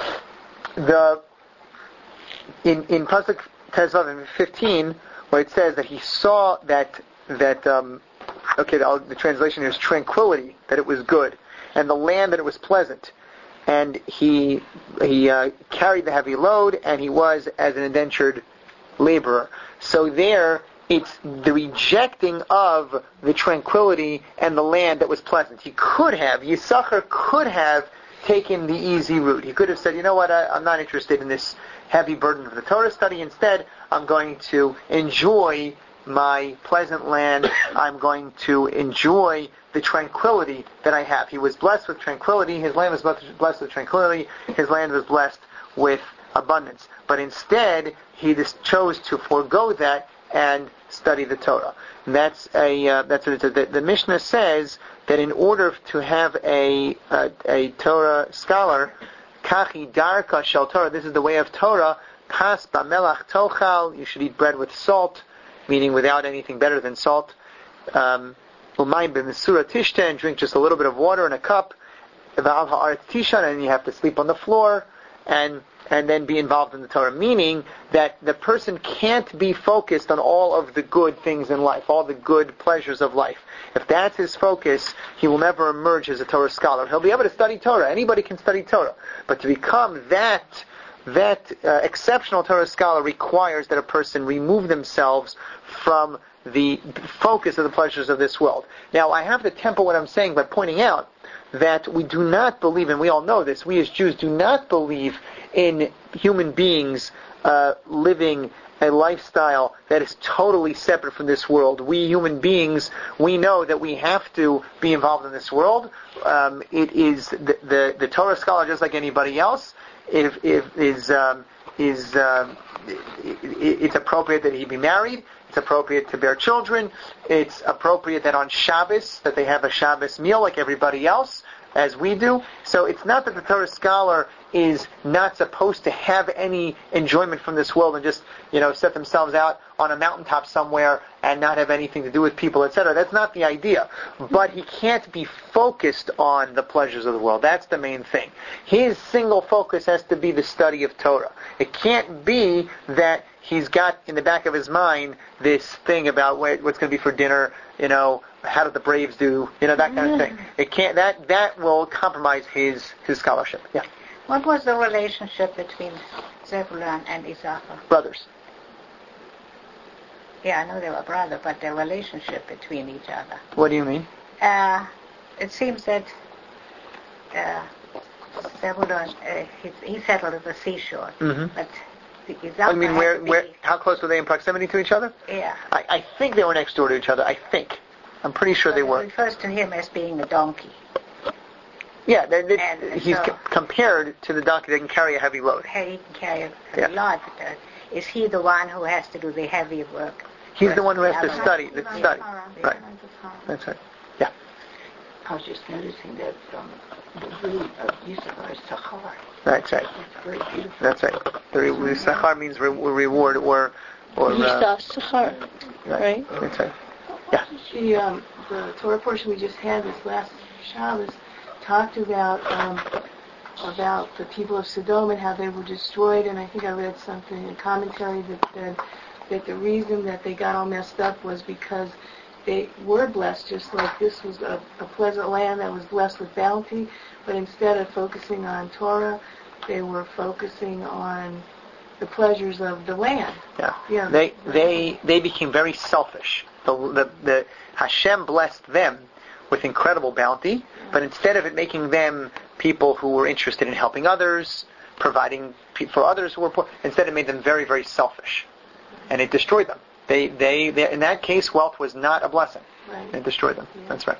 In Pasuk Tezvav 15, where it says that he saw that the translation here is tranquility, that it was good, and the land that it was pleasant, and he carried the heavy load, and he was as an indentured laborer. So there, it's the rejecting of the tranquility and the land that was pleasant. Yisachar could have taken the easy route. He could have said, you know what, I'm not interested in this heavy burden of the Torah study. Instead, I'm going to enjoy my pleasant land. I'm going to enjoy the tranquility that I have. He was blessed with tranquility. His land was blessed with tranquility. His land was blessed with abundance. But instead, he just chose to forego that and study the Torah. And that's what it says. The Mishnah says that in order to have a Torah scholar, kachi darka shel Torah, this is the way of Torah, kas b'melach tochal, you should eat bread with salt, meaning without anything better than salt. Umayim b'mesura tishta, and drink just a little bit of water in a cup. V'al ha'aretz tishan, and you have to sleep on the floor. and then be involved in the Torah, meaning that the person can't be focused on all of the good things in life, all the good pleasures of life. If that's his focus, he will never emerge as a Torah scholar. He'll be able to study Torah. Anybody can study Torah. But to become that exceptional Torah scholar requires that a person remove themselves from the focus of the pleasures of this world. Now, I have to temper what I'm saying by pointing out that we do not believe, and we all know this, we as Jews do not believe in human beings living a lifestyle that is totally separate from this world. We human beings, we know that we have to be involved in this world. It is the Torah scholar, just like anybody else. It's appropriate that he be married. It's appropriate to bear children. It's appropriate that on Shabbos that they have a Shabbos meal like everybody else, as we do. So it's not that the Torah scholar is not supposed to have any enjoyment from this world and just, set themselves out on a mountaintop somewhere and not have anything to do with people, etc. That's not the idea. But he can't be focused on the pleasures of the world. That's the main thing. His single focus has to be the study of Torah. It can't be that he's got in the back of his mind this thing about what's going to be for dinner, how did the Braves do, that kind of thing. It can't. That will compromise his scholarship. Yeah. What was the relationship between Zebulun and Issachar? Brothers. Yeah, I know they were brothers, but the relationship between each other. What do you mean? It seems that Zebulun he settled at the seashore, but Issachar. I mean, how close were they in proximity to each other? Yeah. I think they were next door to each other. I think. I'm pretty sure they were. It refers to him as being a donkey. Yeah, he's compared to the donkey that can carry a heavy load. He can carry a heavy load. But, is he the one who has to do the heavy work? He's the one who has to study. Right. That's right. Yeah. I was just noticing that the root of Yisachar is Sachar. That's right. That's very beautiful. That's right. The Sachar means reward or Sachar. Right. That's right. Yeah. The Torah portion we just had this last Shabbos talked about the people of Sodom and how they were destroyed, and I think I read something in commentary that the reason that they got all messed up was because they were blessed, just like this was a pleasant land that was blessed with bounty, but instead of focusing on Torah, they were focusing on the pleasures of the land. Yeah. They became very selfish. The Hashem blessed them with incredible bounty, but instead of it making them people who were interested in helping others, providing for others who were poor, instead it made them very, very selfish, and it destroyed them. They in that case, wealth was not a blessing. Right. It destroyed them. Yeah. That's right.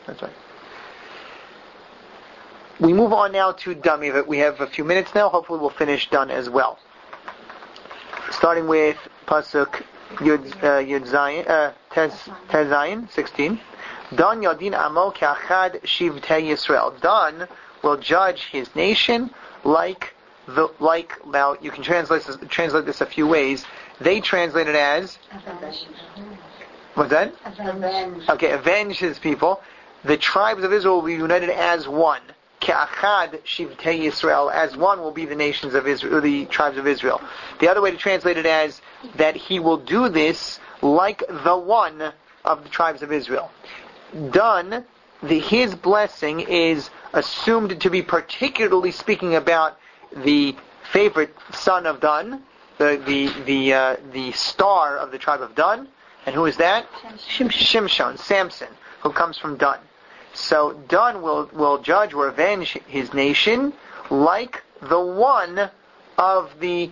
We move on now to Dan. We have a few minutes now. Hopefully we'll finish Dan as well. Starting with Pasuk Yud Zayin, Tez Zayin, 16. Dan Yadin Amo Ke'achad Shivtei Yisrael. Dan will judge his nation like. Now you can translate this a few ways. They translate it as. What's that? Avenge. Okay, avenge his people. The tribes of Israel will be united as one. Ke'achad Shivtei Yisrael. As one will be the nations of Israel, the tribes of Israel. The other way to translate it as that he will do this like the one of the tribes of Israel. Dan, his blessing is assumed to be particularly speaking about the favorite son of Dan, the star of the tribe of Dan. And who is that? Shimshon, Samson, who comes from Dan. So Dan will judge or avenge his nation like the one of the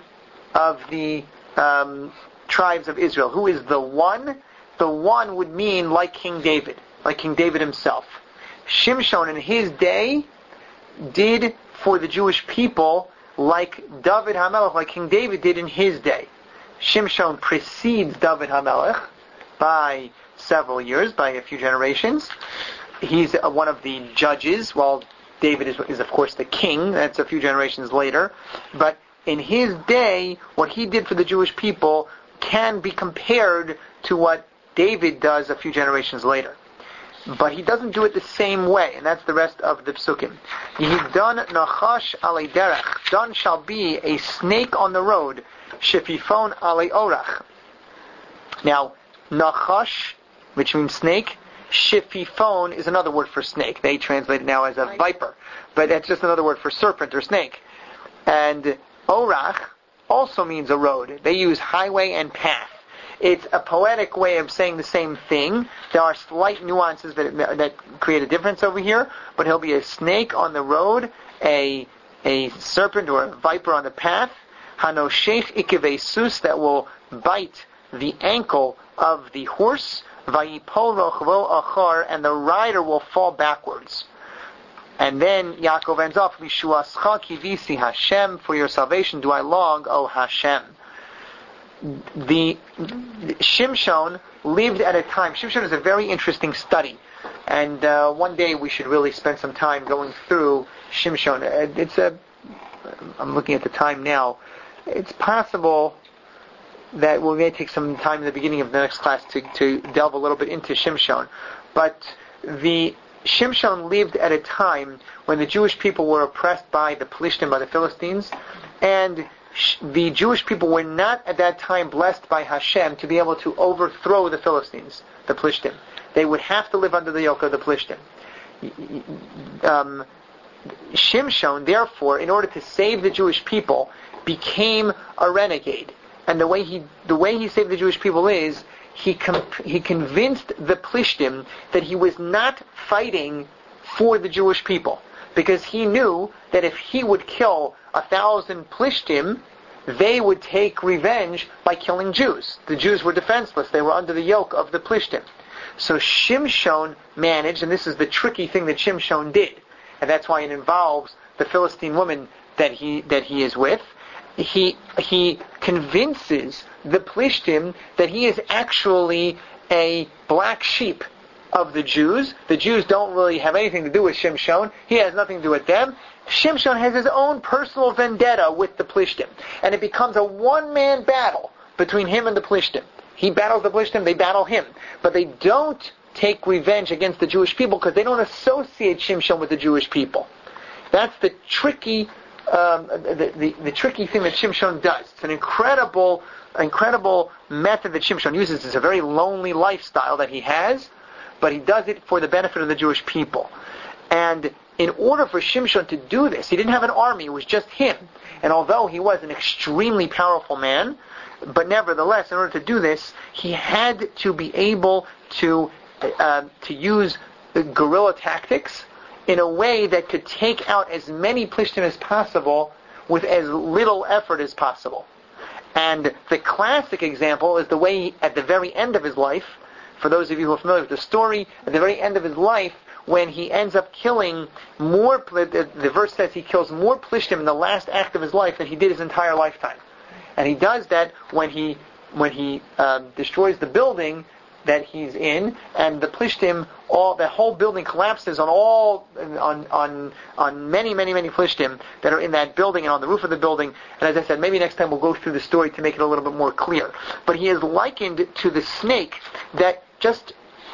tribes of Israel. Who is the one? The one would mean like King David himself. Shimshon in his day did for the Jewish people like David HaMelech, like King David did in his day. Shimshon precedes David HaMelech by several years, by a few generations. He's one of the judges, while David is of course the king. That's a few generations later. But in his day, what he did for the Jewish people can be compared to what David does a few generations later. but he doesn't do it the same way, and that's the rest of the psukim. Yihdan nachash alei derech. Dan shall be a snake on the road. Shefifon alei orach. Now, nachash, which means snake, shefifon is another word for snake. They translate it now as a viper, but that's just another word for serpent or snake. And orach also means a road. They use highway and path. It's a poetic way of saying the same thing. There are slight nuances that create a difference over here, but he'll be a snake on the road, a serpent or a viper on the path, hanoshech ikevei sus, that will bite the ankle of the horse, vayipol rochvo achar, and the rider will fall backwards. And then Yaakov ends off, Vishuascha kivisi Hashem, for your salvation do I long, O Hashem. The Shimshon lived at a time. Shimshon is a very interesting study, and one day we should really spend some time going through Shimshon. I'm looking at the time now. It's possible that we may take some time in the beginning of the next class to delve a little bit into Shimshon, but the Shimshon lived at a time when the Jewish people were oppressed by the Plishtim, by the Philistines, and the Jewish people were not at that time blessed by Hashem to be able to overthrow the Philistines, the Plishtim. They would have to live under the yoke of the Plishtim. Shimshon, therefore, in order to save the Jewish people, became a renegade. And the way he saved the Jewish people is he convinced the Plishtim that he was not fighting for the Jewish people, because he knew that if he would kill 1,000 Plishtim, they would take revenge by killing Jews. The Jews were defenseless. They were under the yoke of the Plishtim. So Shimshon managed, and this is the tricky thing that Shimshon did, and that's why it involves the Philistine woman that he is with. He convinces the Plishtim that he is actually a black sheep of the Jews. The Jews don't really have anything to do with Shimshon. He has nothing to do with them. Shimshon has his own personal vendetta with the Plishtim, and it becomes a one-man battle between him and the Plishtim. He battles the Plishtim, they battle him, but they don't take revenge against the Jewish people because they don't associate Shimshon with the Jewish people. That's the tricky the tricky thing that Shimshon does. It's an incredible method that Shimshon uses. It's a very lonely lifestyle that he has, but he does it for the benefit of the Jewish people. And in order for Shimshon to do this, he didn't have an army, it was just him. And although he was an extremely powerful man, but nevertheless, in order to do this, he had to be able to use guerrilla tactics in a way that could take out as many Plishtim as possible with as little effort as possible. And the classic example is the way at the very end of his life, for those of you who are familiar with the story, at the very end of his life, when he ends up killing more, the verse says he kills more Plishtim in the last act of his life than he did his entire lifetime. And he does that when he destroys the building that he's in, and the Plishtim, the whole building collapses on many Plishtim that are in that building and on the roof of the building. And as I said, maybe next time we'll go through the story to make it a little bit more clear. But he is likened to the snake that just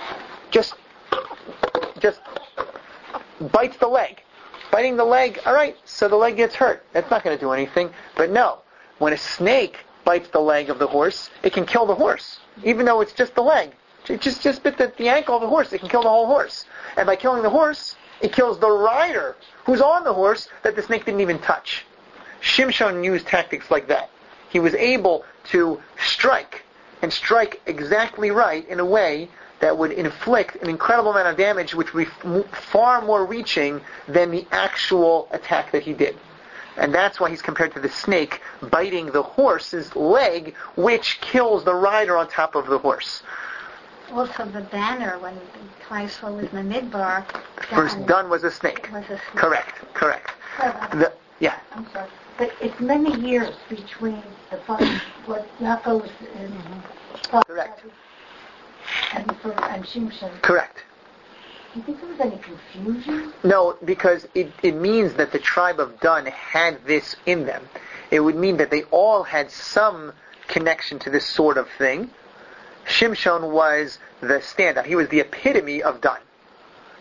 bites the leg. Biting the leg, alright, so the leg gets hurt. That's not going to do anything. But no, when a snake bites the leg of the horse, it can kill the horse, even though it's just the leg. It just bit the ankle of the horse. It can kill the whole horse. And by killing the horse, it kills the rider who's on the horse that the snake didn't even touch. Shimshon used tactics like that. He was able to strike exactly right in a way that would inflict an incredible amount of damage, which would be far more reaching than the actual attack that he did. And that's why he's compared to the snake biting the horse's leg, which kills the rider on top of the horse. Also, the banner, when Klai was in the midbar, first done was a snake. Correct. Yeah. I'm sorry, but it's many years between what Yaakov and Correct. And Shimshon. Correct. Do you think there was any confusion? No, because it means that the tribe of Dan had this in them. It would mean that they all had some connection to this sort of thing. Shimshon was the standout. He was the epitome of Dan.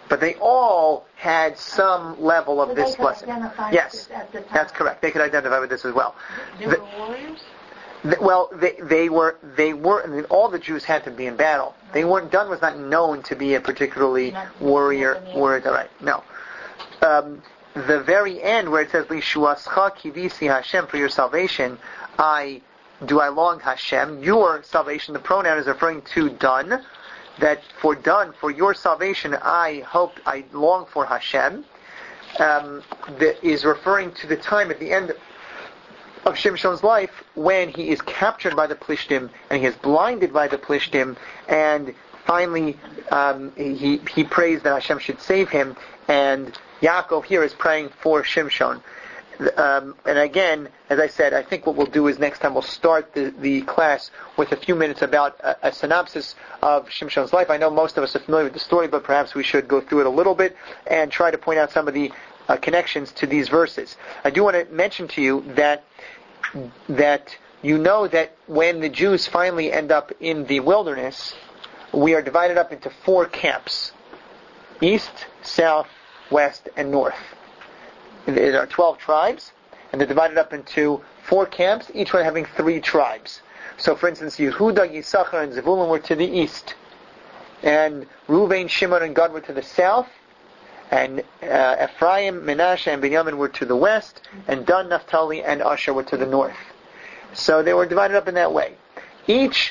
But they all had some level of So this they could blessing. identify Yes, at the time. that's correct. They could identify with this as well. They were warriors? They were, I mean, all the Jews had to be in battle. They weren't, Dun was not known to be a particularly warrior, right? No. The very end where it says, Lishuascha kivisi Hashem, for your salvation, I long Hashem, your salvation, the pronoun is referring to Dun, that for Dun, for your salvation, I long for Hashem, that is referring to the time at the end of Shimshon's life when he is captured by the Plishtim and he is blinded by the Plishtim, and finally he prays that Hashem should save him, and Yaakov here is praying for Shimshon. And again, as I said, I think what we'll do is next time we'll start the class with a few minutes about a synopsis of Shimshon's life. I know most of us are familiar with the story, but perhaps we should go through it a little bit and try to point out some of the connections to these verses. I do want to mention to you that you know that when the Jews finally end up in the wilderness, we are divided up into 4 camps: east, south, west, and north. There are 12 tribes, and they're divided up into 4 camps, each one having 3 tribes. So, for instance, Yehuda, Yisachar, and Zevulun were to the east, and Reuven, Shimon, and Gad were to the south, and Ephraim, Menashe, and Binyamin were to the west, and Dan, Naphtali, and Asher were to the north. So they were divided up in that way. Each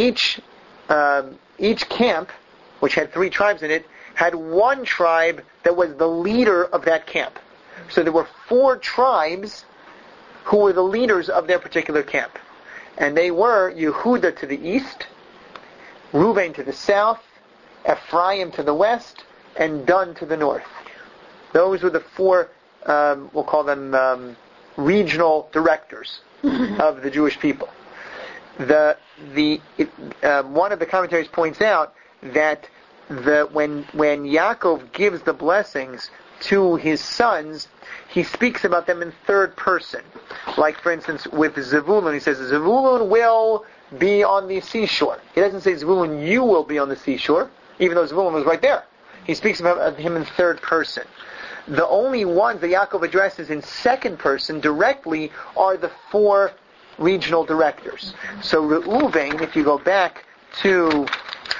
camp, which had 3 tribes in it, had one tribe that was the leader of that camp. So there were 4 tribes who were the leaders of their particular camp. And they were Yehuda to the east, Reuven to the south, Ephraim to the west, and Dan to the north. Those were the 4, we'll call them regional directors of the Jewish people. One of the commentaries points out that when Yaakov gives the blessings to his sons, he speaks about them in third person. Like, for instance, with Zevulun, he says, Zevulun will be on the seashore. He doesn't say, Zevulun, you will be on the seashore, even though Zevulun was right there. He speaks about him in third person. The only ones that Yaakov addresses in second person directly are the 4 regional directors. So Reuven, if you go back to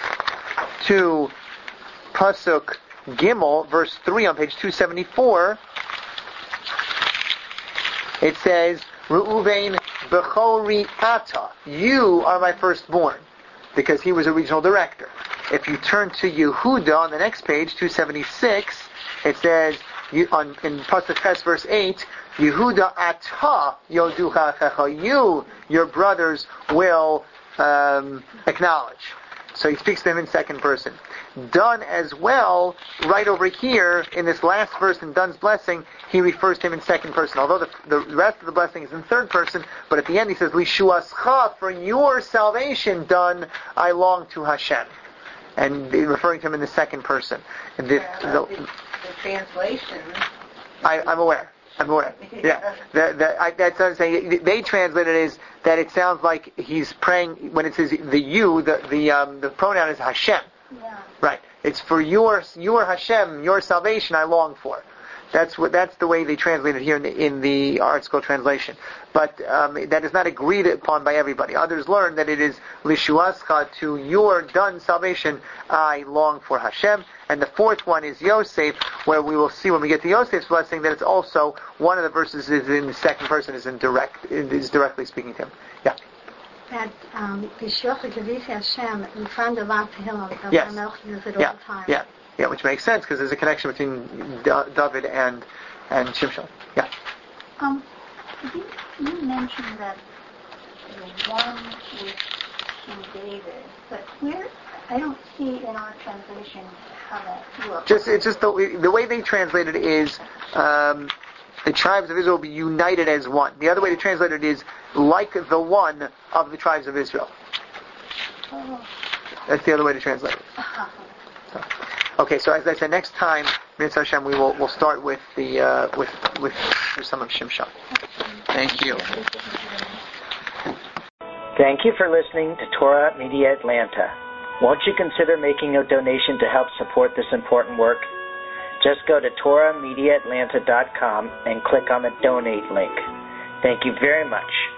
Pasuk Gimel, verse 3 on page 274, it says, Reuven Bechori Ata, you are my firstborn, because he was a regional director. If you turn to Yehuda on the next page, 276, it says, in Pasuk Ches, verse 8, Yehuda Ata Yoducha Achecha, you, your brothers, will acknowledge. So he speaks to him in second person. Dan as well, right over here, in this last verse in Dan's blessing, he refers to him in second person. Although the rest of the blessing is in third person, but at the end he says, Lishuascha, for your salvation, Dan, I long to Hashem. And referring to him in the second person. The translation. I'm aware. Yeah. That's what I'm saying. They translate it as that it sounds like he's praying when it says the you, the pronoun is Hashem. Yeah. Right. It's for your Hashem, your salvation I long for. That's the way they translate it here in the Art Scroll translation. But that is not agreed upon by everybody. Others learn that it is Lishuascha, to your done salvation I long for Hashem. And the fourth one is Yosef, where we will see when we get to Yosef's blessing that it's also one of the verses is in the second person, is directly speaking to him. Yeah. That Lishuascha Kavisi Hashem, we find a lot to him of yes. use it all the time. Yeah, which makes sense because there's a connection between David and Shimshon. Yeah. You mentioned that the one with King David, but I don't see in our translation how that works. It's just the way they translate it is the tribes of Israel will be united as one. The other way to translate it is like the one of the tribes of Israel. Oh. That's the other way to translate it. So. Okay, so as I said, next time, Mitzvah Hashem, we'll start with with some of Shimshon. Thank you. Thank you for listening to Torah Media Atlanta. Won't you consider making a donation to help support this important work? Just go to TorahMediaAtlanta.com and click on the donate link. Thank you very much.